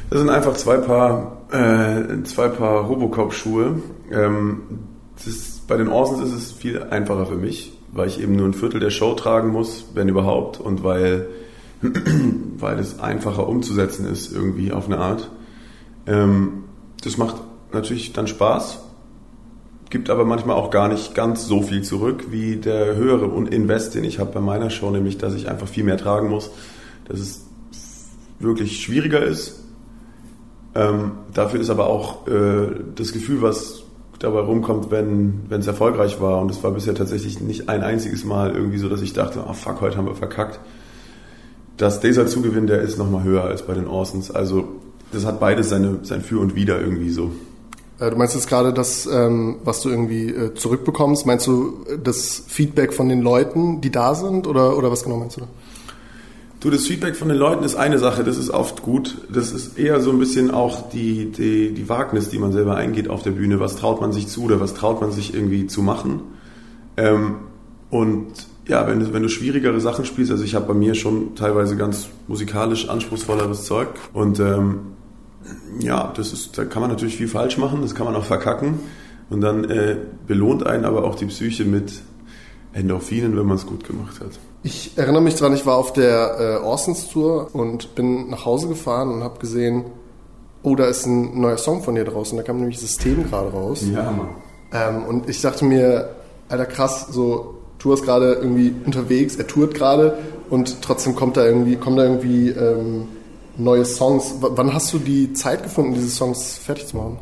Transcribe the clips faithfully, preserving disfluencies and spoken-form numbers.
Das sind einfach zwei Paar, äh, zwei Paar Robocop-Schuhe. Ähm, das ist, bei den Orsons ist es viel einfacher für mich, weil ich eben nur ein Viertel der Show tragen muss, wenn überhaupt, und weil, weil es einfacher umzusetzen ist irgendwie auf eine Art. Ähm, das macht natürlich dann Spaß, gibt aber manchmal auch gar nicht ganz so viel zurück wie der höhere Invest, den ich habe bei meiner Show, nämlich dass ich einfach viel mehr tragen muss, dass es wirklich schwieriger ist. Ähm, dafür ist aber auch äh, das Gefühl, was dabei rumkommt, wenn wenn es erfolgreich war, und es war bisher tatsächlich nicht ein einziges Mal irgendwie so, dass ich dachte, oh fuck, heute haben wir verkackt. Dass dieser Zugewinn, der ist nochmal höher als bei den Orsons. Also das hat beides seine, sein Für und Wider irgendwie so. Du meinst jetzt gerade das, ähm, was du irgendwie äh, zurückbekommst, meinst du das Feedback von den Leuten, die da sind, oder, oder was genau meinst du da? Du, das Feedback von den Leuten ist eine Sache, das ist oft gut. Das ist eher so ein bisschen auch die, die, die Wagnis, die man selber eingeht auf der Bühne. Was traut man sich zu oder was traut man sich irgendwie zu machen? Ähm, und ja, wenn du, wenn du schwierigere Sachen spielst, also ich habe bei mir schon teilweise ganz musikalisch anspruchsvolleres Zeug. Und ähm, ja, das ist, da kann man natürlich viel falsch machen, das kann man auch verkacken. Und dann äh, belohnt einen aber auch die Psyche mit Endorphinen, wenn man es gut gemacht hat. Ich erinnere mich dran, ich war auf der äh, Orsons Tour und bin nach Hause gefahren und habe gesehen, oh, da ist ein neuer Song von dir draußen. Da kam nämlich System gerade raus. Ja, Mann. Ähm, und ich dachte mir, Alter, krass, so, Tour ist gerade irgendwie unterwegs, er tourt gerade und trotzdem kommt da irgendwie, kommen da irgendwie ähm, neue Songs. W- wann hast du die Zeit gefunden, diese Songs fertig zu machen?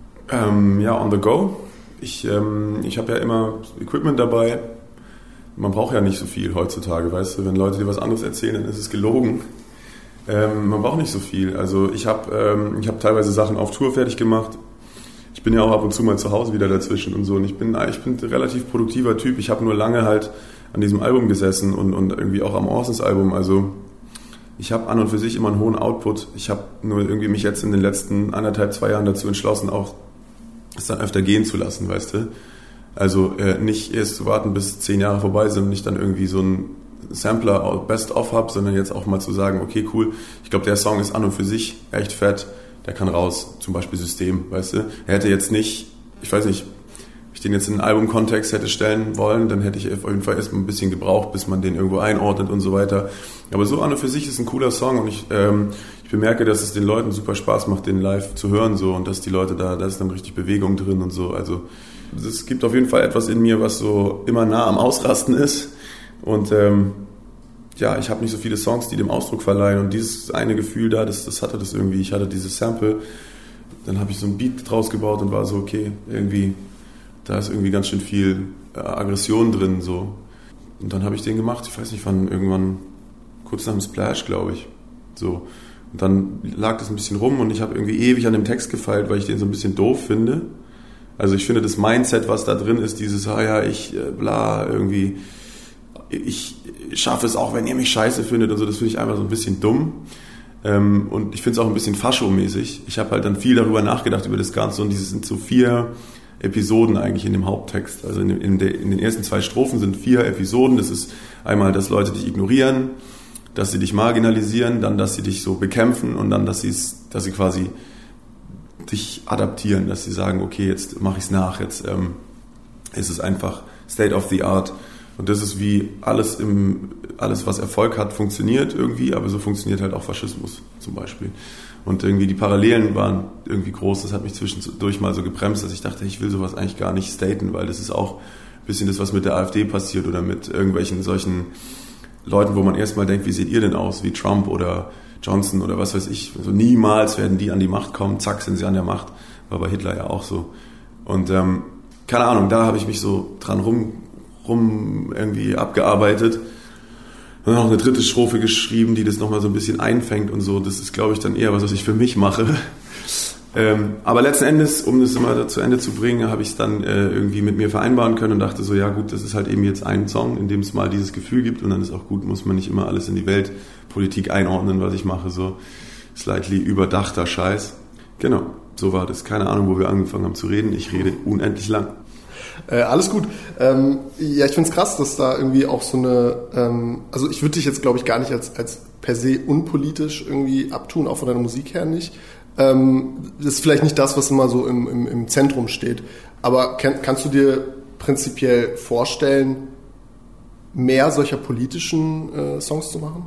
Ähm, ja, on the go. Ich, ähm, ich habe ja immer Equipment dabei. Man braucht ja nicht so viel heutzutage, weißt du, wenn Leute dir was anderes erzählen, dann ist es gelogen. Ähm, man braucht nicht so viel. Also ich habe ähm, ich hab teilweise Sachen auf Tour fertig gemacht. Ich bin ja auch ab und zu mal zu Hause wieder dazwischen und so. Und ich bin, ich bin ein relativ produktiver Typ. Ich habe nur lange halt an diesem Album gesessen und, und irgendwie auch am Orsons Album. Also ich habe an und für sich immer einen hohen Output. Ich habe nur irgendwie mich jetzt in den letzten anderthalb, zwei Jahren dazu entschlossen, auch es dann öfter gehen zu lassen, weißt du. Also äh, nicht erst zu warten, bis zehn Jahre vorbei sind und ich dann irgendwie so einen Sampler Best-of habe, sondern jetzt auch mal zu sagen, okay, cool, ich glaube, der Song ist an und für sich echt fett, der kann raus, zum Beispiel System, weißt du. Er hätte jetzt nicht, ich weiß nicht, wenn ich den jetzt in einen Albumkontext hätte stellen wollen, dann hätte ich auf jeden Fall erst mal ein bisschen gebraucht, bis man den irgendwo einordnet und so weiter. Aber so an und für sich ist ein cooler Song und ich, ähm, ich bemerke, dass es den Leuten super Spaß macht, den live zu hören so, und dass die Leute da, da ist dann richtig Bewegung drin und so, also es gibt auf jeden Fall etwas in mir, was so immer nah am Ausrasten ist. Und ähm, ja, ich habe nicht so viele Songs, die dem Ausdruck verleihen. Und dieses eine Gefühl da, das, das hatte das irgendwie. Ich hatte dieses Sample, dann habe ich so ein Beat draus gebaut und war so, okay, irgendwie, da ist irgendwie ganz schön viel äh, Aggression drin. So. Und dann habe ich den gemacht, ich weiß nicht wann, irgendwann kurz nach dem Splash, glaube ich. So. Und dann lag das ein bisschen rum und ich habe irgendwie ewig an dem Text gefeilt, weil ich den so ein bisschen doof finde. Also ich finde das Mindset, was da drin ist, dieses, ah ja, ich, äh, bla, irgendwie, ich schaffe es auch, wenn ihr mich scheiße findet und so, das finde ich einfach so ein bisschen dumm. Ähm, und ich finde es auch ein bisschen Fascho-mäßig. Ich habe halt dann viel darüber nachgedacht, über das Ganze, und diese sind so vier Episoden eigentlich in dem Haupttext. Also in, in, de, in den ersten zwei Strophen sind vier Episoden. Das ist einmal, dass Leute dich ignorieren, dass sie dich marginalisieren, dann, dass sie dich so bekämpfen und dann, dass, dass sie quasi dich adaptieren, dass sie sagen, okay, jetzt mache ich es nach, jetzt ähm, ist es einfach State of the Art. Und das ist wie alles, im, alles, was Erfolg hat, funktioniert irgendwie, aber so funktioniert halt auch Faschismus zum Beispiel. Und irgendwie die Parallelen waren irgendwie groß, das hat mich zwischendurch mal so gebremst, dass ich dachte, ich will sowas eigentlich gar nicht staten, weil das ist auch ein bisschen das, was mit der AfD passiert oder mit irgendwelchen solchen Leuten, wo man erstmal denkt, wie seht ihr denn aus, wie Trump oder Johnson oder was weiß ich. Also niemals werden die an die Macht kommen, zack, sind sie an der Macht. War bei Hitler ja auch so. Und ähm, keine Ahnung, da habe ich mich so dran rum, rum irgendwie abgearbeitet. Und dann noch eine dritte Strophe geschrieben, die das nochmal so ein bisschen einfängt und so. Das ist, glaube ich, dann eher was, was ich für mich mache. ähm, aber letzten Endes, um das immer zu Ende zu bringen, habe ich es dann äh, irgendwie mit mir vereinbaren können und dachte so, ja gut, das ist halt eben jetzt ein Song, in dem es mal dieses Gefühl gibt und dann ist auch gut, muss man nicht immer alles in die Weltpolitik einordnen, was ich mache, so slightly überdachter Scheiß. Genau, so war das. Keine Ahnung, wo wir angefangen haben zu reden. Ich rede unendlich lang. Äh, alles gut. Ähm, ja, ich find's krass, dass da irgendwie auch so eine, ähm, also ich würde dich jetzt, glaube ich, gar nicht als, als per se unpolitisch irgendwie abtun, auch von deiner Musik her nicht. Ähm, das ist vielleicht nicht das, was immer so im, im, im Zentrum steht. Aber kann, kannst du dir prinzipiell vorstellen, mehr solcher politischen äh, Songs zu machen?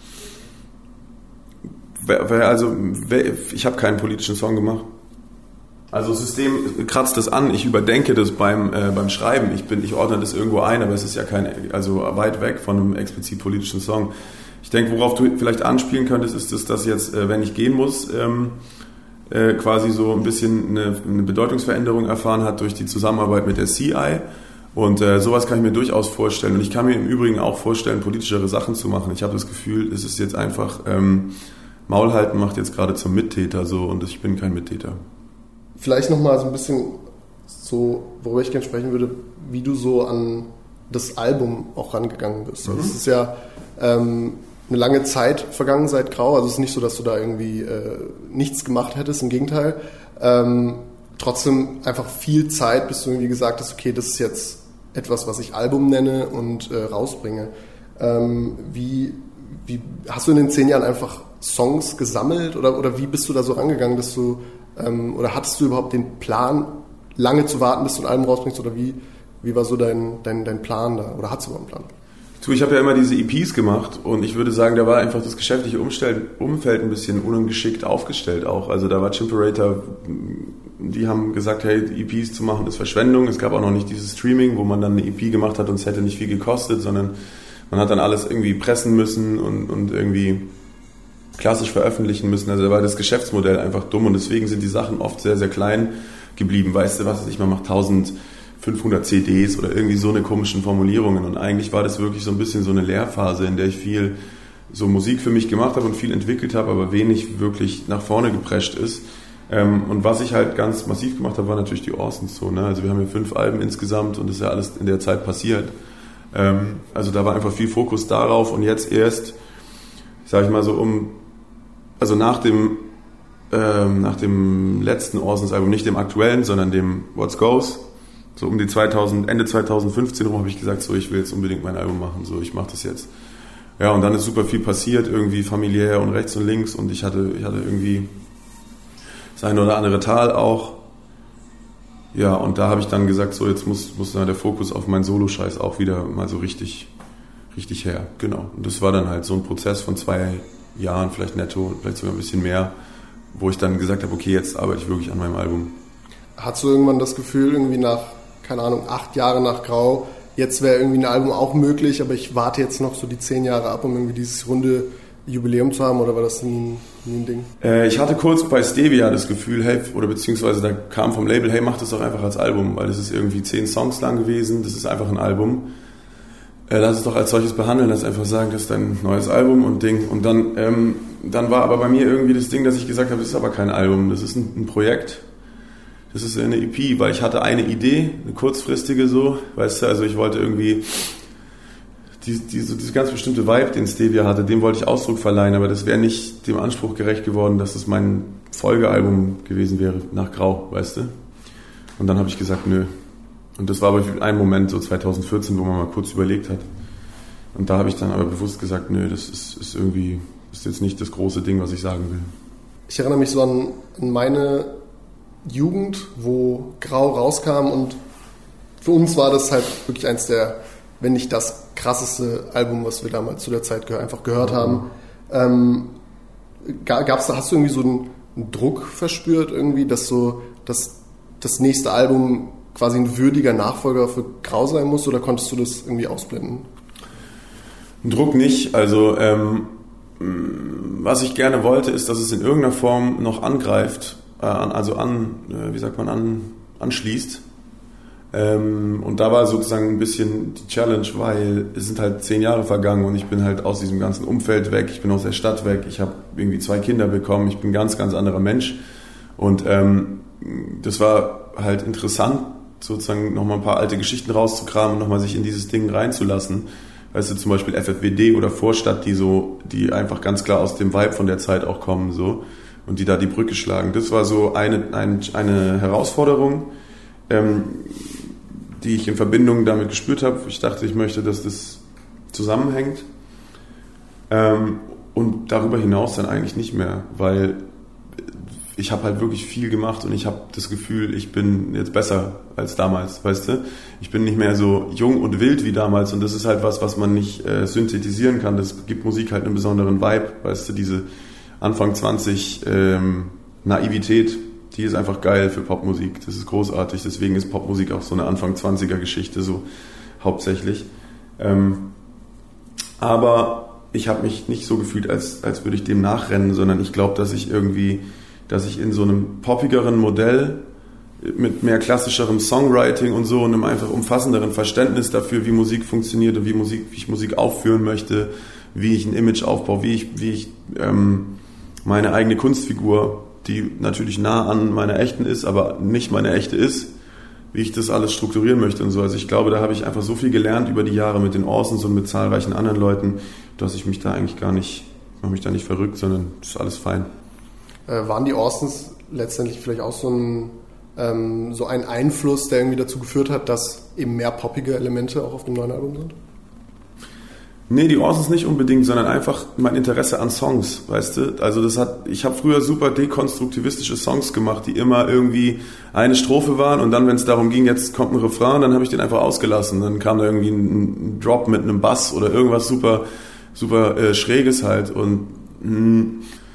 Also ich habe keinen politischen Song gemacht. Also das System kratzt das an, ich überdenke das beim, äh, beim Schreiben. Ich, bin, ich ordne das irgendwo ein, aber es ist ja kein, also weit weg von einem explizit politischen Song. Ich denke, worauf du vielleicht anspielen könntest, ist, dass das jetzt, äh, wenn ich gehen muss, ähm, äh, quasi so ein bisschen eine, eine Bedeutungsveränderung erfahren hat durch die Zusammenarbeit mit der C I. Und äh, sowas kann ich mir durchaus vorstellen. Und ich kann mir im Übrigen auch vorstellen, politischere Sachen zu machen. Ich habe das Gefühl, es ist jetzt einfach, ähm, Maul halten macht jetzt gerade zum Mittäter so und ich bin kein Mittäter. Vielleicht nochmal so ein bisschen so, worüber ich gerne sprechen würde, wie du so an das Album auch rangegangen bist. Mhm. Also es ist ja ähm, eine lange Zeit vergangen seit Grau, also es ist nicht so, dass du da irgendwie äh, nichts gemacht hättest, im Gegenteil. Ähm, trotzdem einfach viel Zeit, bis du irgendwie gesagt hast, okay, das ist jetzt etwas, was ich Album nenne und äh, rausbringe. Ähm, wie, wie hast du in den zehn Jahren einfach Songs gesammelt oder, oder wie bist du da so rangegangen, dass du ähm, oder hattest du überhaupt den Plan, lange zu warten, bis du ein Album rausbringst oder wie, wie war so dein, dein, dein Plan da oder hattest du überhaupt einen Plan? Du, ich habe ja immer diese E Ps gemacht und ich würde sagen, da war einfach das geschäftliche Umfeld ein bisschen ungeschickt aufgestellt auch. Also da war Chimperator, die haben gesagt, hey, E Ps zu machen ist Verschwendung. Es gab auch noch nicht dieses Streaming, wo man dann eine E P gemacht hat und es hätte nicht viel gekostet, sondern man hat dann alles irgendwie pressen müssen und, und irgendwie klassisch veröffentlichen müssen. Also da war das Geschäftsmodell einfach dumm und deswegen sind die Sachen oft sehr, sehr klein geblieben. Weißt du, was weiß ich, man macht eintausendfünfhundert C Ds oder irgendwie so eine komischen Formulierungen und eigentlich war das wirklich so ein bisschen so eine Lehrphase, in der ich viel so Musik für mich gemacht habe und viel entwickelt habe, aber wenig wirklich nach vorne geprescht ist. Und was ich halt ganz massiv gemacht habe, war natürlich die Orsons so. Ne? Also wir haben hier fünf Alben insgesamt und das ist ja alles in der Zeit passiert. Also da war einfach viel Fokus darauf und jetzt erst, sag ich mal so um Also nach dem, ähm, nach dem letzten Orsons-Album, nicht dem aktuellen, sondern dem What's Goes, so um die zweitausend, Ende zweitausendfünfzehn rum habe ich gesagt, so ich will jetzt unbedingt mein Album machen, so ich mache das jetzt. Ja, und dann ist super viel passiert, irgendwie familiär und rechts und links und ich hatte, ich hatte irgendwie das eine oder andere Tal auch. Ja, und da habe ich dann gesagt, so jetzt muss, muss dann der Fokus auf meinen Solo-Scheiß auch wieder mal so richtig, richtig her. Genau. Und das war dann halt so ein Prozess von zwei Jahren, vielleicht netto, vielleicht sogar ein bisschen mehr, wo ich dann gesagt habe, okay, jetzt arbeite ich wirklich an meinem Album. Hattest du irgendwann das Gefühl, irgendwie nach, keine Ahnung, acht Jahre nach Grau, jetzt wäre irgendwie ein Album auch möglich, aber ich warte jetzt noch so die zehn Jahre ab, um irgendwie dieses runde Jubiläum zu haben, oder war das nie, nie ein Ding? Äh, ich hatte kurz bei Stevia das Gefühl, hey, oder beziehungsweise da kam vom Label, hey, mach das doch einfach als Album, weil das ist irgendwie zehn Songs lang gewesen, das ist einfach ein Album. Lass es doch als solches behandeln, lass einfach sagen, das ist dein neues Album und Ding. Und dann, ähm, dann war aber bei mir irgendwie das Ding, dass ich gesagt habe, das ist aber kein Album, das ist ein, ein Projekt. Das ist eine E P, weil ich hatte eine Idee, eine kurzfristige so, weißt du, also ich wollte irgendwie die, die, so diese ganz bestimmte Vibe, den Stevia hatte, dem wollte ich Ausdruck verleihen, aber das wäre nicht dem Anspruch gerecht geworden, dass es mein Folgealbum gewesen wäre, nach Grau, weißt du. Und dann habe ich gesagt, nö. Und das war aber ein Moment, so zweitausendvierzehn, wo man mal kurz überlegt hat. Und da habe ich dann aber bewusst gesagt, nö, das ist, ist irgendwie, ist jetzt nicht das große Ding, was ich sagen will. Ich erinnere mich so an, an meine Jugend, wo Grau rauskam und für uns war das halt wirklich eins der, wenn nicht das krasseste Album, was wir damals zu der Zeit ge- einfach gehört mhm. haben. Ähm, gab's da, hast du irgendwie so einen, einen Druck verspürt irgendwie, dass so, dass das nächste Album quasi ein würdiger Nachfolger für Grau sein muss, oder konntest du das irgendwie ausblenden? Druck nicht. Also ähm, was ich gerne wollte, ist, dass es in irgendeiner Form noch angreift, äh, also an, äh, wie sagt man, an, anschließt. Ähm, und da war sozusagen ein bisschen die Challenge, weil es sind halt zehn Jahre vergangen und ich bin halt aus diesem ganzen Umfeld weg, ich bin aus der Stadt weg, ich habe irgendwie zwei Kinder bekommen, ich bin ein ganz, ganz anderer Mensch. Und ähm, das war halt interessant, sozusagen nochmal ein paar alte Geschichten rauszukramen und nochmal sich in dieses Ding reinzulassen. Weißt du, zum Beispiel F F W D oder Vorstadt, die so, die einfach ganz klar aus dem Vibe von der Zeit auch kommen, so, und die da die Brücke schlagen. Das war so eine, eine, eine Herausforderung, ähm, die ich in Verbindung damit gespürt habe. Ich dachte, ich möchte, dass das zusammenhängt. Ähm, und darüber hinaus dann eigentlich nicht mehr, weil ich habe halt wirklich viel gemacht und ich habe das Gefühl, ich bin jetzt besser als damals, weißt du? Ich bin nicht mehr so jung und wild wie damals und das ist halt was, was man nicht äh, synthetisieren kann. Das gibt Musik halt einen besonderen Vibe, weißt du? Diese Anfang zwanzig ähm, Naivität, die ist einfach geil für Popmusik. Das ist großartig, deswegen ist Popmusik auch so eine Anfang zwanziger Geschichte so hauptsächlich. Ähm, aber ich habe mich nicht so gefühlt, als, als würde ich dem nachrennen, sondern ich glaube, dass ich irgendwie dass ich in so einem poppigeren Modell mit mehr klassischerem Songwriting und so und einem einfach umfassenderen Verständnis dafür, wie Musik funktioniert und wie, Musik, wie ich Musik aufführen möchte, wie ich ein Image aufbaue, wie ich, wie ich ähm, meine eigene Kunstfigur, die natürlich nah an meiner echten ist, aber nicht meine echte ist, wie ich das alles strukturieren möchte und so. Also ich glaube, da habe ich einfach so viel gelernt über die Jahre mit den Orsons und mit zahlreichen anderen Leuten, dass ich mich da eigentlich gar nicht, ich mache mich da nicht verrückt, sondern das ist alles fein. Äh, waren die Orsons letztendlich vielleicht auch so ein, ähm, so ein Einfluss, der irgendwie dazu geführt hat, dass eben mehr poppige Elemente auch auf dem neuen Album sind? Nee, die Orsons nicht unbedingt, sondern einfach mein Interesse an Songs, weißt du? Also das hat, ich habe früher super dekonstruktivistische Songs gemacht, die immer irgendwie eine Strophe waren und dann, wenn es darum ging, jetzt kommt ein Refrain, dann habe ich den einfach ausgelassen. Dann kam da irgendwie ein, ein Drop mit einem Bass oder irgendwas super, super äh, Schräges halt und mh,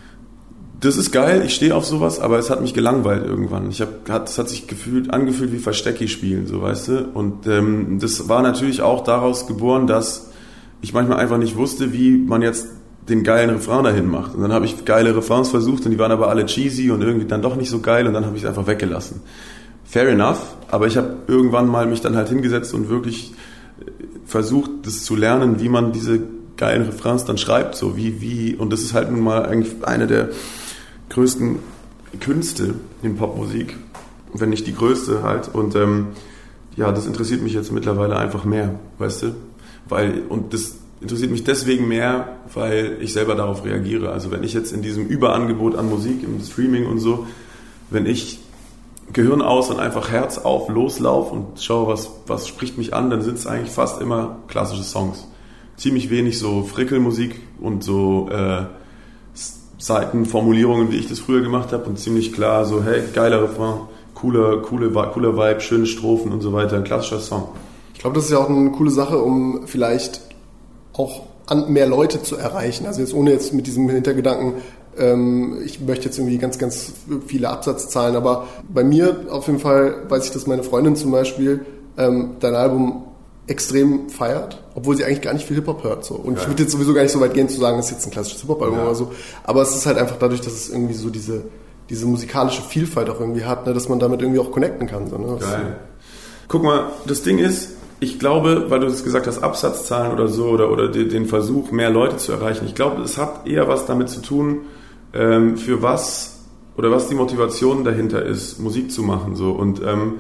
das ist geil, ich stehe auf sowas, aber es hat mich gelangweilt irgendwann. Ich hab, hat, es hat sich gefühlt, angefühlt wie Verstecki spielen, so weißt du. Und ähm, das war natürlich auch daraus geboren, dass ich manchmal einfach nicht wusste, wie man jetzt den geilen Refrain dahin macht. Und dann habe ich geile Refrains versucht und die waren aber alle cheesy und irgendwie dann doch nicht so geil und dann habe ich es einfach weggelassen. Fair enough, aber ich habe irgendwann mal mich dann halt hingesetzt und wirklich versucht, das zu lernen, wie man diese geilen Refrains dann schreibt, so wie, wie, und das ist halt nun mal eigentlich eine der größten Künste in Popmusik, wenn nicht die größte halt. Und ähm, ja, das interessiert mich jetzt mittlerweile einfach mehr, weißt du? Weil, und das interessiert mich deswegen mehr, weil ich selber darauf reagiere. Also wenn ich jetzt in diesem Überangebot an Musik, im Streaming und so, wenn ich Gehirn aus und einfach Herz auf loslaufe und schaue, was, was spricht mich an, dann sind es eigentlich fast immer klassische Songs. Ziemlich wenig so Frickelmusik und so äh, Seitenformulierungen, wie ich das früher gemacht habe und ziemlich klar so, hey, geiler Refrain, cooler, cooler, cooler Vibe, schöne Strophen und so weiter, ein klassischer Song. Ich glaube, das ist ja auch eine coole Sache, um vielleicht auch an mehr Leute zu erreichen. Also jetzt ohne jetzt mit diesem Hintergedanken, ähm, ich möchte jetzt irgendwie ganz, ganz viele Absatzzahlen, aber bei mir auf jeden Fall weiß ich, dass meine Freundin zum Beispiel ähm, dein Album extrem feiert, obwohl sie eigentlich gar nicht viel Hip-Hop hört. So. Und ja. Ich würde jetzt sowieso gar nicht so weit gehen zu sagen, das ist jetzt ein klassisches Hip-Hop-Album ja. oder so. Aber es ist halt einfach dadurch, dass es irgendwie so diese, diese musikalische Vielfalt auch irgendwie hat, ne, dass man damit irgendwie auch connecten kann. So, ne? Geil. Guck mal, das Ding ist, ich glaube, weil du das gesagt hast, Absatzzahlen oder so, oder, oder den Versuch, mehr Leute zu erreichen, ich glaube, es hat eher was damit zu tun, ähm, für was oder was die Motivation dahinter ist, Musik zu machen. So. Und ähm,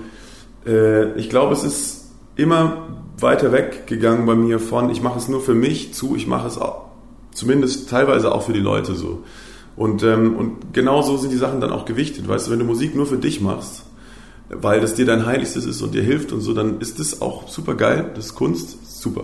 äh, ich glaube, es ist immer weiter weggegangen bei mir von, ich mache es nur für mich zu, ich mache es auch, zumindest teilweise auch für die Leute so. Und, ähm, und genau so sind die Sachen dann auch gewichtet. Weißt du, wenn du Musik nur für dich machst, weil das dir dein Heiligstes ist und dir hilft und so, dann ist das auch super geil, das ist Kunst, super.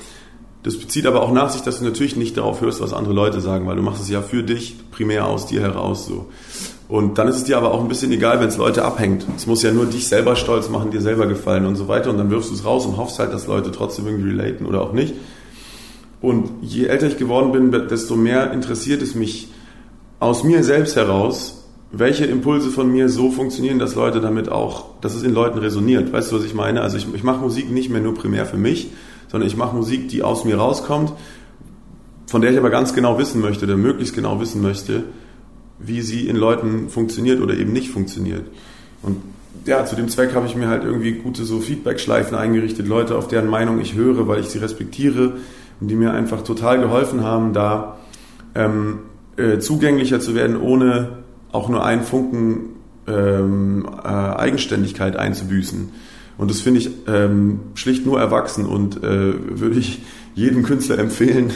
Das bezieht aber auch nach sich, dass du natürlich nicht darauf hörst, was andere Leute sagen, weil du machst es ja für dich, primär aus dir heraus so. Und dann ist es dir aber auch ein bisschen egal, wenn es Leute abhängt. Es muss ja nur dich selber stolz machen, dir selber gefallen und so weiter. Und dann wirfst du es raus und hoffst halt, dass Leute trotzdem irgendwie relaten oder auch nicht. Und je älter ich geworden bin, desto mehr interessiert es mich aus mir selbst heraus, welche Impulse von mir so funktionieren, dass Leute damit auch, dass es in Leuten resoniert. Weißt du, was ich meine? Also ich, ich mache Musik nicht mehr nur primär für mich, sondern ich mache Musik, die aus mir rauskommt, von der ich aber ganz genau wissen möchte, oder möglichst genau wissen möchte, wie sie in Leuten funktioniert oder eben nicht funktioniert. Und ja, zu dem Zweck habe ich mir halt irgendwie gute so Feedback-Schleifen eingerichtet, Leute, auf deren Meinung ich höre, weil ich sie respektiere und die mir einfach total geholfen haben, da ähm, äh, zugänglicher zu werden, ohne auch nur einen Funken ähm, äh, Eigenständigkeit einzubüßen. Und das finde ich ähm, schlicht nur erwachsen und äh, würde ich jedem Künstler empfehlen,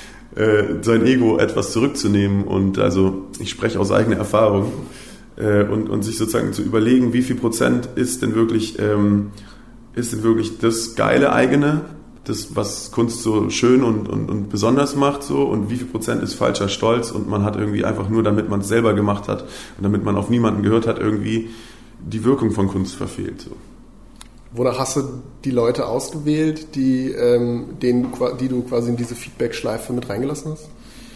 sein Ego etwas zurückzunehmen und also ich spreche aus eigener Erfahrung äh, und, und sich sozusagen zu überlegen, wie viel Prozent ist denn wirklich ähm, ist denn wirklich das geile eigene, das, was Kunst so schön und, und, und besonders macht, so, und wie viel Prozent ist falscher Stolz und man hat irgendwie einfach nur, damit man es selber gemacht hat und damit man auf niemanden gehört hat, irgendwie die Wirkung von Kunst verfehlt. So. Wonach hast du die Leute ausgewählt, die, ähm, denen, die du quasi in diese Feedback-Schleife mit reingelassen hast?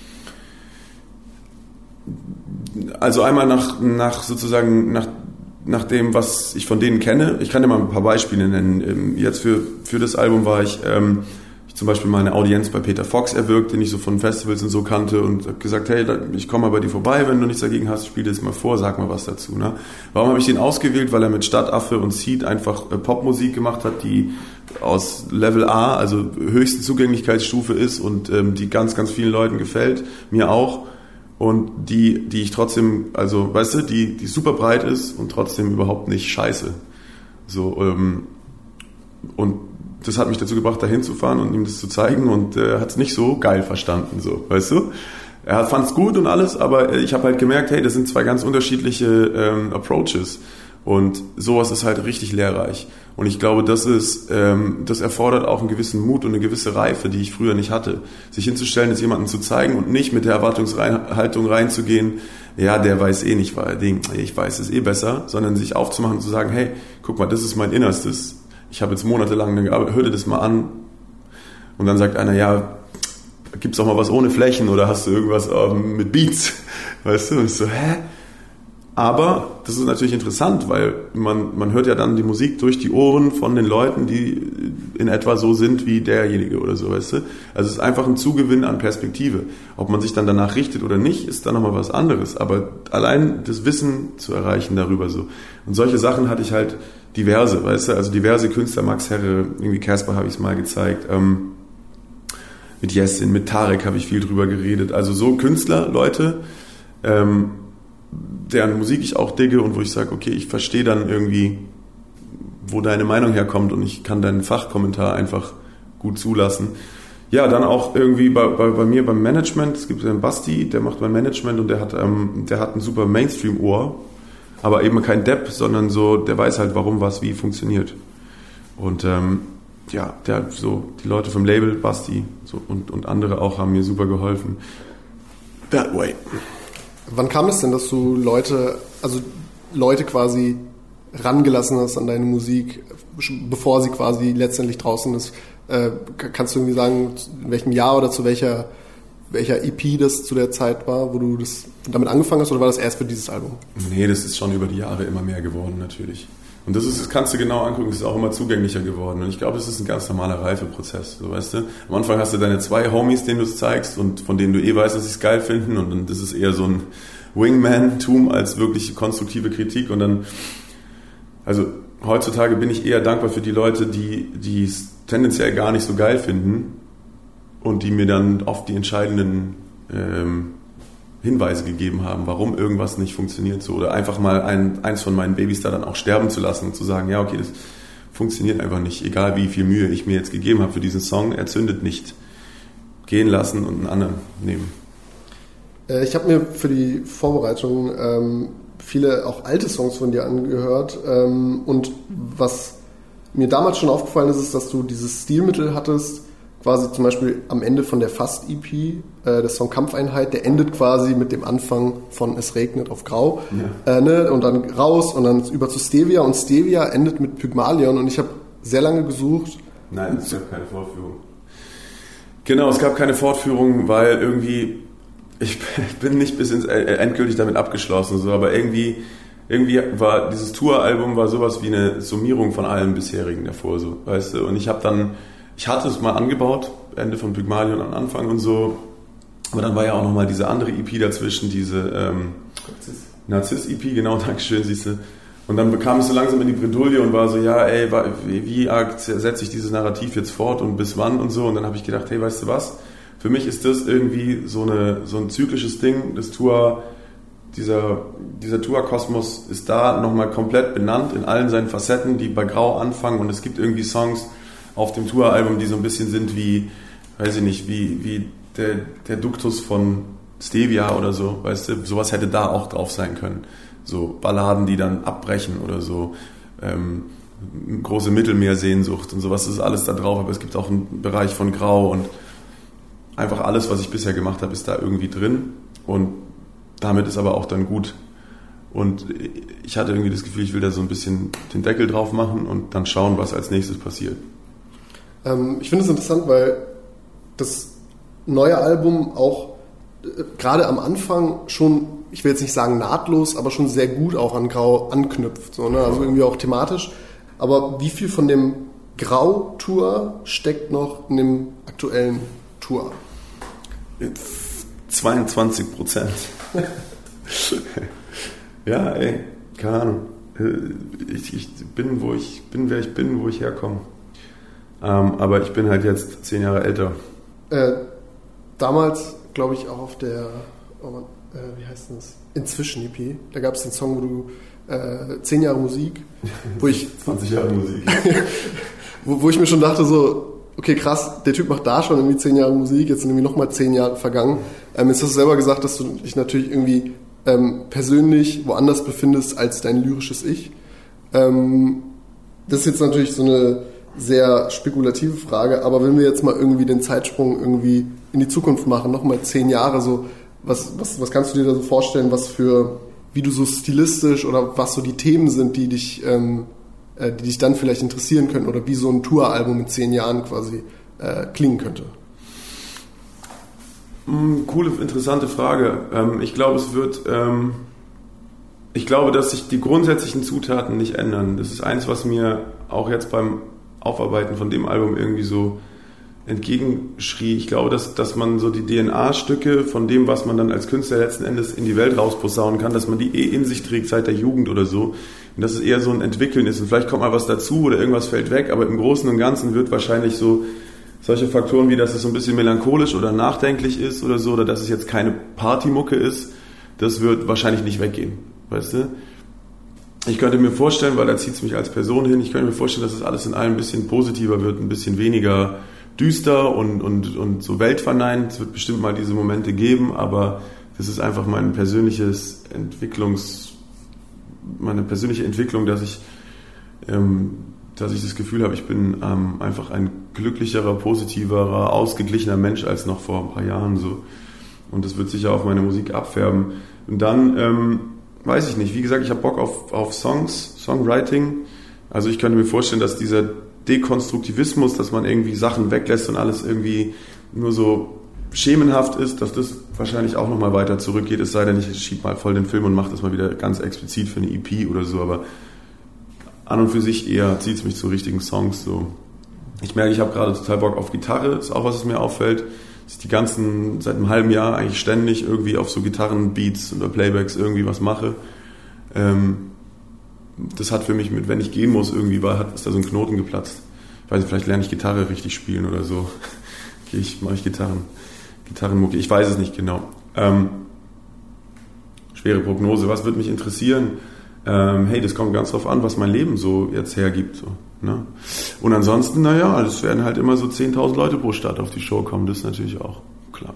Also einmal nach, nach sozusagen nach nach dem, was ich von denen kenne. Ich kann dir mal ein paar Beispiele nennen. Jetzt für, für das Album war ich, ähm, ich zum Beispiel mal eine Audienz bei Peter Fox erwirkt, den ich so von Festivals und so kannte und habe gesagt, hey, ich komme mal bei dir vorbei, wenn du nichts dagegen hast, spiel das mal vor, sag mal was dazu. Ne? Warum habe ich den ausgewählt? Weil er mit Stadtaffe und Seed einfach Popmusik gemacht hat, die aus Level A, also höchste Zugänglichkeitsstufe ist und ähm, die ganz, ganz vielen Leuten gefällt, mir auch. Und die, die ich trotzdem, also, weißt du, die, die super breit ist und trotzdem überhaupt nicht scheiße. So, ähm, und das hat mich dazu gebracht, da hinzufahren und ihm das zu zeigen und er äh, hat es nicht so geil verstanden, so, weißt du? Er fand es gut und alles, aber ich habe halt gemerkt, hey, das sind zwei ganz unterschiedliche ähm, Approaches. Und sowas ist halt richtig lehrreich. Und ich glaube, das ist, ähm, das erfordert auch einen gewissen Mut und eine gewisse Reife, die ich früher nicht hatte. Sich hinzustellen, es jemandem zu zeigen und nicht mit der Erwartungshaltung reinzugehen, ja, der weiß eh nicht, weil Ding, ich weiß es eh besser, sondern sich aufzumachen und zu sagen, hey, guck mal, das ist mein Innerstes. Ich habe jetzt monatelang gearbeitet, hör dir das mal an. Und dann sagt einer, ja, gibt's auch mal was ohne Flächen oder hast du irgendwas ähm, mit Beats? Weißt du? Und ich so, hä? Aber das ist natürlich interessant, weil man, man hört ja dann die Musik durch die Ohren von den Leuten, die in etwa so sind wie derjenige oder so, weißt du? Also es ist einfach ein Zugewinn an Perspektive. Ob man sich dann danach richtet oder nicht, ist dann nochmal was anderes. Aber allein das Wissen zu erreichen darüber so. Und solche Sachen hatte ich halt diverse, weißt du? Also diverse Künstler, Max Herre, irgendwie Casper habe ich es mal gezeigt, ähm, mit Jessin, mit Tarek habe ich viel drüber geredet. Also so Künstler, Leute, ähm, deren Musik ich auch digge und wo ich sage, okay, ich verstehe dann irgendwie, wo deine Meinung herkommt und ich kann deinen Fachkommentar einfach gut zulassen. Ja, dann auch irgendwie bei, bei, bei mir beim Management, es gibt einen Basti, der macht mein Management und der hat, ähm, der hat ein super Mainstream-Ohr, aber eben kein Depp, sondern so, der weiß halt, warum was wie funktioniert. Und ähm, ja, der so, die Leute vom Label, Basti so, und, und andere auch haben mir super geholfen. That way. Wann kam es denn, dass du Leute, also Leute quasi rangelassen hast an deine Musik, bevor sie quasi letztendlich draußen ist? Äh, kannst du irgendwie sagen, in welchem Jahr oder zu welcher, welcher E P das zu der Zeit war, wo du das damit angefangen hast, oder war das erst für dieses Album? Nee, das ist schon über die Jahre immer mehr geworden, natürlich. Und das ist, das kannst du genau angucken, es ist auch immer zugänglicher geworden. Und ich glaube, das ist ein ganz normaler Reifeprozess, so, weißt du. Am Anfang hast du deine zwei Homies, denen du es zeigst und von denen du eh weißt, dass sie es geil finden. Und dann das ist eher so ein Wingman-Tum als wirklich konstruktive Kritik. Und dann, also heutzutage bin ich eher dankbar für die Leute, die die es tendenziell gar nicht so geil finden und die mir dann oft die entscheidenden ähm, Hinweise gegeben haben, warum irgendwas nicht funktioniert so, oder einfach mal ein, eins von meinen Babys da dann auch sterben zu lassen und zu sagen, ja okay, das funktioniert einfach nicht, egal wie viel Mühe ich mir jetzt gegeben habe für diesen Song, er zündet nicht. Gehen lassen und einen anderen nehmen. Ich habe mir für die Vorbereitung ähm, viele auch alte Songs von dir angehört ähm, und was mir damals schon aufgefallen ist, ist, dass du dieses Stilmittel hattest, quasi zum Beispiel am Ende von der Fast-E P, äh, der Song Kampfeinheit, der endet quasi mit dem Anfang von Es regnet auf Grau, ja. äh, ne? Und dann raus und dann über zu Stevia und Stevia endet mit Pygmalion und ich habe sehr lange gesucht. Nein, es gab keine Fortführung. Genau, es gab keine Fortführung, weil irgendwie, ich bin nicht bis ins endgültig damit abgeschlossen, so, aber irgendwie, irgendwie war dieses Tour-Album war sowas wie eine Summierung von allem bisherigen davor, so, weißt du, und ich habe dann Ich hatte es mal angebaut, Ende von Pygmalion am Anfang und so, aber dann war ja auch nochmal diese andere E P dazwischen, diese ähm, Narziss-E P, genau, Dankeschön, siehst du. Und dann bekam ich so langsam in die Bredouille und war so, ja, ey, wie, wie setze ich dieses Narrativ jetzt fort und bis wann und so. Und dann habe ich gedacht, hey, weißt du was, für mich ist das irgendwie so, eine, so ein zyklisches Ding, das Tour, dieser, dieser Tour-Kosmos ist da nochmal komplett benannt in allen seinen Facetten, die bei Grau anfangen und es gibt irgendwie Songs auf dem Tour-Album, die so ein bisschen sind wie, weiß ich nicht, wie, wie der, der Duktus von Stevia oder so, weißt du, sowas hätte da auch drauf sein können. So Balladen, die dann abbrechen oder so, ähm, große Mittelmeersehnsucht und sowas, das ist alles da drauf, aber es gibt auch einen Bereich von Grau und einfach alles, was ich bisher gemacht habe, ist da irgendwie drin und damit ist aber auch dann gut. Und ich hatte irgendwie das Gefühl, ich will da so ein bisschen den Deckel drauf machen und dann schauen, was als nächstes passiert. Ähm, ich finde es interessant, weil das neue Album auch äh, gerade am Anfang schon, ich will jetzt nicht sagen nahtlos, aber schon sehr gut auch an Grau anknüpft. So, ne? Also irgendwie auch thematisch. Aber wie viel von dem Grau-Tour steckt noch in dem aktuellen Tour? zweiundzwanzig Prozent. Ja, ey, keine Ahnung. Ich, ich bin, wo ich bin, wer ich bin, wo ich herkomme. Ähm, aber ich bin halt jetzt zehn Jahre älter. Äh, damals, glaube ich, auch auf der, oh Mann, äh, wie heißt das? Inzwischen E P. Da gab es den Song, wo du äh, zehn Jahre Musik, wo ich zwanzig Jahre Musik, wo, wo ich mir schon dachte so, okay, krass, der Typ macht da schon irgendwie zehn Jahre Musik, jetzt sind irgendwie nochmal zehn Jahre vergangen. Ähm, jetzt hast du selber gesagt, dass du dich natürlich irgendwie ähm, persönlich woanders befindest als dein lyrisches Ich. Ähm, das ist jetzt natürlich so eine sehr spekulative Frage, aber wenn wir jetzt mal irgendwie den Zeitsprung irgendwie in die Zukunft machen, nochmal zehn Jahre, so, was, was, was kannst du dir da so vorstellen, was für, wie du so stilistisch oder was so die Themen sind, die dich, ähm, äh, die dich dann vielleicht interessieren könnten oder wie so ein Touralbum in zehn Jahren quasi äh, klingen könnte? Mm, coole, interessante Frage. Ähm, ich glaube, es wird, ähm, ich glaube, dass sich die grundsätzlichen Zutaten nicht ändern. Das ist eins, was mir auch jetzt beim Aufarbeiten von dem Album irgendwie so entgegenschrie. Ich glaube, dass, dass man so die D N A-Stücke von dem, was man dann als Künstler letzten Endes in die Welt rausposaunen kann, dass man die eh in sich trägt seit der Jugend oder so. Und dass es eher so ein Entwickeln ist. Und vielleicht kommt mal was dazu oder irgendwas fällt weg, aber im Großen und Ganzen wird wahrscheinlich so solche Faktoren wie, dass es so ein bisschen melancholisch oder nachdenklich ist oder so, oder dass es jetzt keine Partymucke ist, das wird wahrscheinlich nicht weggehen. Weißt du? Ich könnte mir vorstellen, weil da zieht es mich als Person hin, ich könnte mir vorstellen, dass es alles in allem ein bisschen positiver wird, ein bisschen weniger düster und, und, und so weltverneint. Es wird bestimmt mal diese Momente geben, aber das ist einfach mein persönliches Entwicklungs, meine persönliche Entwicklung, dass ich, ähm, dass ich das Gefühl habe, ich bin ähm, einfach ein glücklicherer, positiverer, ausgeglichener Mensch als noch vor ein paar Jahren so. Und das wird sicher auf meine Musik abfärben. Und dann, ähm, weiß ich nicht. Wie gesagt, ich habe Bock auf, auf Songs, Songwriting. Also ich könnte mir vorstellen, dass dieser Dekonstruktivismus, dass man irgendwie Sachen weglässt und alles irgendwie nur so schemenhaft ist, dass das wahrscheinlich auch nochmal weiter zurückgeht. Es sei denn, ich schiebe mal voll den Film und mache das mal wieder ganz explizit für eine E P oder so. Aber an und für sich eher zieht es mich zu richtigen Songs. So. Ich merke, ich habe gerade total Bock auf Gitarre. Das ist auch was, was mir auffällt. Dass ich die ganzen, seit einem halben Jahr eigentlich ständig irgendwie auf so Gitarrenbeats oder Playbacks irgendwie was mache. Ähm, das hat für mich mit, wenn ich gehen muss, irgendwie war, hat, ist da so ein Knoten geplatzt. Ich weiß nicht, vielleicht lerne ich Gitarre richtig spielen oder so. Okay, ich mache ich Gitarren, Gitarrenmucke. Ich weiß es nicht genau. Ähm, schwere Prognose. Was wird mich interessieren? Ähm, hey, das kommt ganz drauf an, was mein Leben so jetzt hergibt. So, ne? Und ansonsten, naja, es werden halt immer so zehntausend Leute pro Stadt auf die Show kommen. Das ist natürlich auch klar.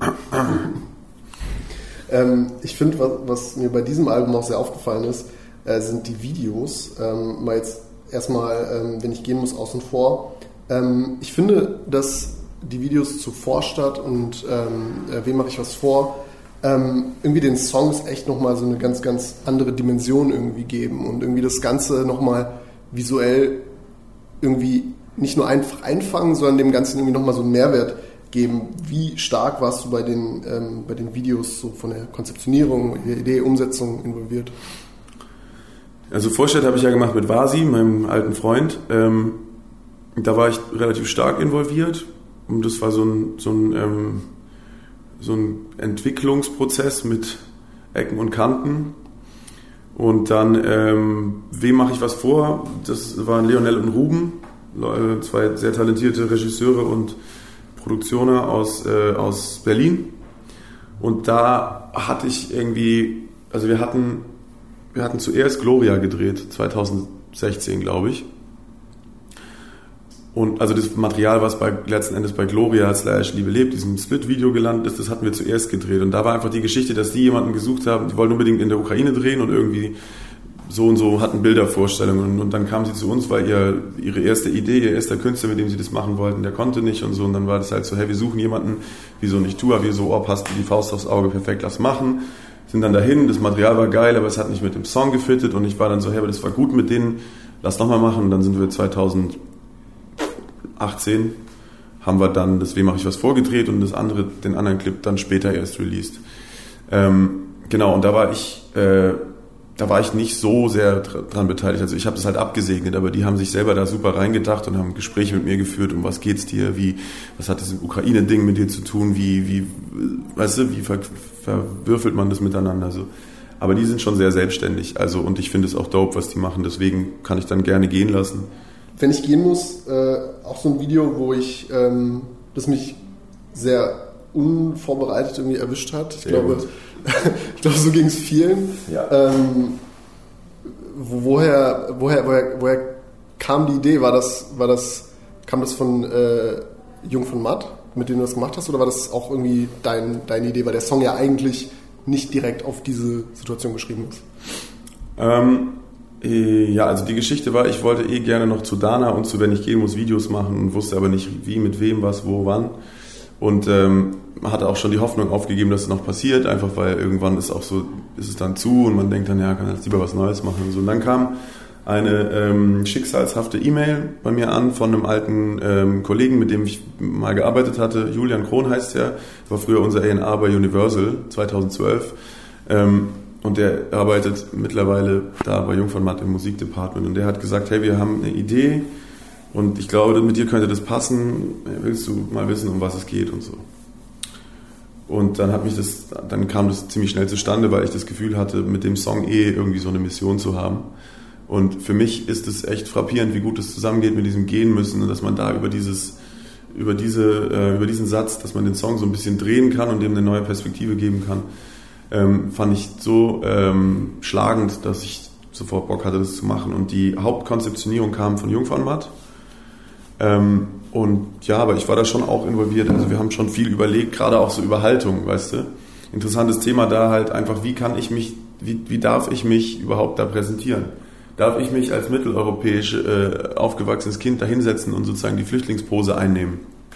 Ähm, ich finde, was, was mir bei diesem Album auch sehr aufgefallen ist, äh, sind die Videos. Ähm, mal jetzt erstmal, ähm, wenn ich gehen muss, außen vor. Ähm, ich finde, dass die Videos zu Vorstadt und ähm, äh, Wem mache ich was vor, ähm, irgendwie den Songs echt nochmal so eine ganz, ganz andere Dimension irgendwie geben und irgendwie das Ganze nochmal visuell irgendwie nicht nur einfach einfangen, sondern dem Ganzen irgendwie nochmal so einen Mehrwert geben. Wie stark warst du bei den, ähm, bei den Videos so von der Konzeptionierung, der Idee, Umsetzung involviert? Also Vorstadt habe ich ja gemacht mit Vasi, meinem alten Freund. Ähm, da war ich relativ stark involviert und das war so ein, so ein, ähm, so ein Entwicklungsprozess mit Ecken und Kanten. Und dann, ähm, wem mache ich was vor? Das waren Leonel und Ruben, zwei sehr talentierte Regisseure und Produktioner aus, äh, aus Berlin. Und da hatte ich irgendwie, also wir hatten, wir hatten zuerst Gloria gedreht, zweitausendsechzehn, glaube ich. Und also das Material, was bei, letzten Endes bei Gloria slash Liebe lebt, diesem Split-Video gelandet ist, das hatten wir zuerst gedreht. Und da war einfach die Geschichte, dass die jemanden gesucht haben, die wollten unbedingt in der Ukraine drehen und irgendwie so und so hatten Bildervorstellungen und, und dann kam sie zu uns, weil ihr ihre erste Idee, ihr erster Künstler, mit dem sie das machen wollten, der konnte nicht und so und dann war das halt so, hey, wir suchen jemanden, wieso nicht du, aber wir so, oh, passt wie die Faust aufs Auge, perfekt, lass machen. Sind dann dahin, das Material war geil, aber es hat nicht mit dem Song gefittet und ich war dann so, hey, aber das war gut mit denen, lass nochmal machen und dann sind wir zwanzig achtzehn, haben wir dann das Wem mache ich was vorgedreht und das andere, den anderen Clip dann später erst released. Ähm, genau, und da war ich, äh, da war ich nicht so sehr dran beteiligt. Also ich habe das halt abgesegnet, aber die haben sich selber da super reingedacht und haben Gespräche mit mir geführt, um was geht's dir, wie, was hat das Ukraine-Ding mit dir zu tun, wie, wie, weißt du, wie ver, verwürfelt man das miteinander so. Aber die sind schon sehr selbstständig, also und ich finde es auch dope, was die machen, deswegen kann ich dann gerne gehen lassen. Wenn ich gehen muss, äh, auch so ein Video, wo ich, ähm, das mich sehr unvorbereitet irgendwie erwischt hat. Ich sehr glaube, ich glaube, so ging es vielen. Ja. Ähm, woher, woher, woher, woher kam die Idee? War das, war das, kam das von äh, Jung von Matt, mit dem du das gemacht hast, oder war das auch irgendwie dein, deine Idee, weil der Song ja eigentlich nicht direkt auf diese Situation geschrieben ist? Ähm, äh, ja, also die Geschichte war, ich wollte eh gerne noch zu Dana und zu Wenn ich gehen muss Videos machen und wusste aber nicht wie, mit wem, was, wo, wann. Und ähm, man hatte auch schon die Hoffnung aufgegeben, dass es noch passiert, einfach weil irgendwann ist auch so, ist es dann zu und man denkt dann, ja, kann jetzt lieber was Neues machen und so. Und dann kam eine ähm, schicksalshafte E-Mail bei mir an von einem alten ähm, Kollegen, mit dem ich mal gearbeitet hatte. Julian Krohn heißt er, war früher unser A and R bei Universal zweitausendzwölf. Ähm, und der arbeitet mittlerweile da bei Jung von Matt im Musikdepartment. Und der hat gesagt, hey, wir haben eine Idee und ich glaube, mit dir könnte das passen. Willst du mal wissen, um was es geht und so. Und dann hat mich das, dann kam das ziemlich schnell zustande, weil ich das Gefühl hatte, mit dem Song eh irgendwie so eine Mission zu haben. Und für mich ist es echt frappierend, wie gut es zusammengeht mit diesem Gehen müssen und dass man da über dieses, über diese, äh, über diesen Satz, dass man den Song so ein bisschen drehen kann und dem eine neue Perspektive geben kann, ähm, fand ich so ähm, schlagend, dass ich sofort Bock hatte, das zu machen. Und die Hauptkonzeptionierung kam von Jung von Matt. Ähm, und ja, aber ich war da schon auch involviert. Also wir haben schon viel überlegt, gerade auch so über Haltung, weißt du. Interessantes Thema da halt einfach, wie kann ich mich, wie, wie darf ich mich überhaupt da präsentieren? Darf ich mich als mitteleuropäisch äh, aufgewachsenes Kind da hinsetzen und sozusagen die Flüchtlingspose einnehmen?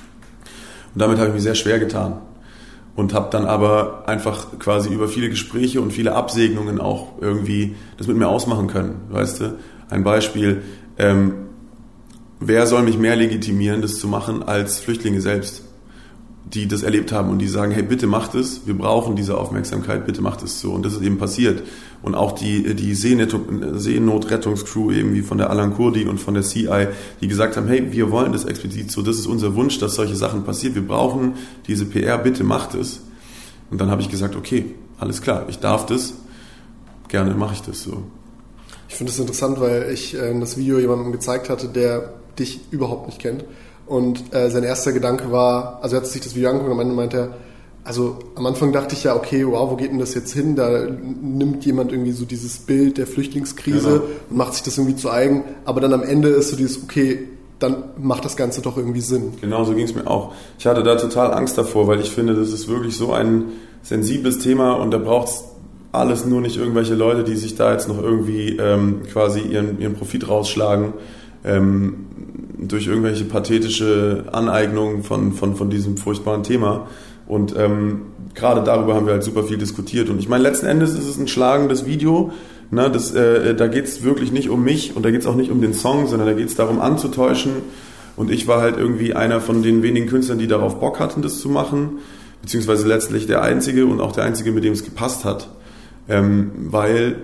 Und damit habe ich mich sehr schwer getan. Und habe dann aber einfach quasi über viele Gespräche und viele Absegnungen auch irgendwie das mit mir ausmachen können, weißt du? Ein Beispiel, ähm, wer soll mich mehr legitimieren, das zu machen, als Flüchtlinge selbst, die das erlebt haben und die sagen, hey, bitte macht es, wir brauchen diese Aufmerksamkeit, bitte macht es so. Und das ist eben passiert. Und auch die, die Seenotrettungscrew eben wie von der Alan Kurdi und von der C I, die gesagt haben, hey, wir wollen das explizit so, das ist unser Wunsch, dass solche Sachen passieren, wir brauchen diese P R, bitte macht es. Und dann habe ich gesagt, okay, alles klar, ich darf das, gerne mache ich das so. Ich finde es interessant, weil ich äh, das Video jemandem gezeigt hatte, der dich überhaupt nicht kennt. Und äh, sein erster Gedanke war, also er hat sich das Video angeguckt und am Ende meinte er, also am Anfang dachte ich ja, okay, wow, wo geht denn das jetzt hin? Da nimmt jemand irgendwie so dieses Bild der Flüchtlingskrise genau. und macht sich das irgendwie zu eigen. Aber dann am Ende ist so dieses, okay, dann macht das Ganze doch irgendwie Sinn. Genau, so ging es mir auch. Ich hatte da total Angst davor, weil ich finde, das ist wirklich so ein sensibles Thema und da braucht es alles nur nicht irgendwelche Leute, die sich da jetzt noch irgendwie ähm, quasi ihren, ihren Profit rausschlagen. Ähm, durch irgendwelche pathetische Aneignungen von, von, von diesem furchtbaren Thema. Und ähm, gerade darüber haben wir halt super viel diskutiert. Und ich meine, letzten Endes ist es ein schlagendes Video. Ne? Das, äh, da geht es wirklich nicht um mich und da geht es auch nicht um den Song, sondern da geht es darum anzutäuschen. Und ich war halt irgendwie einer von den wenigen Künstlern, die darauf Bock hatten, das zu machen. Beziehungsweise letztlich der Einzige und auch der Einzige, mit dem es gepasst hat. Ähm, weil,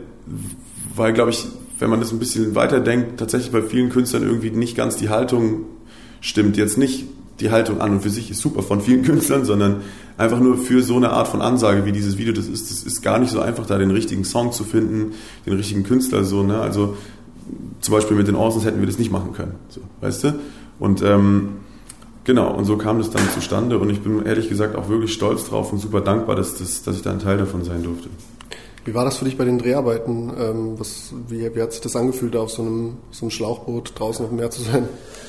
weil glaube ich, wenn man das ein bisschen weiterdenkt, tatsächlich bei vielen Künstlern irgendwie nicht ganz die Haltung stimmt. Jetzt nicht die Haltung an und für sich ist super von vielen Künstlern, sondern einfach nur für so eine Art von Ansage, wie dieses Video das ist. Das ist gar nicht so einfach, da den richtigen Song zu finden, den richtigen Künstler so, ne? Also zum Beispiel mit den Orsons hätten wir das nicht machen können, so, weißt du? Und ähm, genau, und so kam das dann zustande und ich bin ehrlich gesagt auch wirklich stolz drauf und super dankbar, dass, das, dass ich da ein Teil davon sein durfte. Wie war das für dich bei den Dreharbeiten? Ähm, was, wie, wie hat sich das angefühlt, da auf so einem, so einem Schlauchboot draußen auf dem Meer zu sein?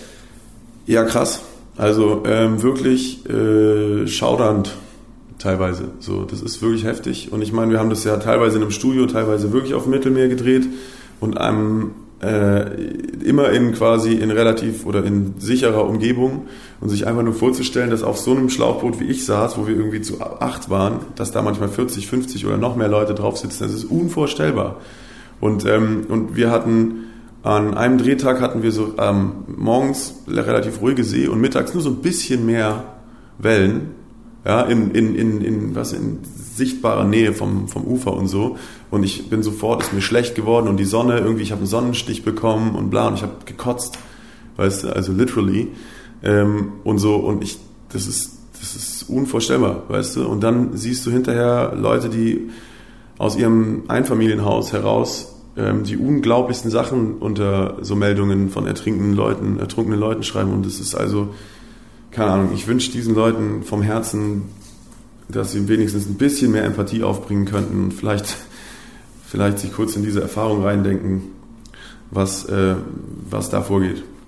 Ja, krass. Also ähm, wirklich äh, schaudernd teilweise. So, das ist wirklich heftig. Und ich meine, wir haben das ja teilweise in einem Studio, teilweise wirklich auf dem Mittelmeer gedreht, und einem äh, immer in quasi in relativ oder in sicherer Umgebung und sich einfach nur vorzustellen, dass auf so einem Schlauchboot wie ich saß, wo wir irgendwie zu acht waren, dass da manchmal vierzig, fünfzig oder noch mehr Leute drauf sitzen, das ist unvorstellbar. Und, ähm, und wir hatten an einem Drehtag hatten wir so ähm, morgens relativ ruhige See und mittags nur so ein bisschen mehr Wellen, ja, in, in, in, in, was, in sichtbarer Nähe vom, vom Ufer und so. Und ich bin sofort, ist mir schlecht geworden und die Sonne, irgendwie, ich habe einen Sonnenstich bekommen und bla und ich habe gekotzt, weißt du, also literally. Ähm, und so, und ich, das ist, das ist unvorstellbar, weißt du. Und dann siehst du hinterher Leute, die aus ihrem Einfamilienhaus heraus die unglaublichsten Sachen unter so Meldungen von ertrinkenden Leuten, ertrunkenen Leuten schreiben. Und es ist also, keine Ahnung, ich wünsche diesen Leuten vom Herzen, dass sie wenigstens ein bisschen mehr Empathie aufbringen könnten und vielleicht, vielleicht sich kurz in diese Erfahrung reindenken, was, äh, was da vorgeht.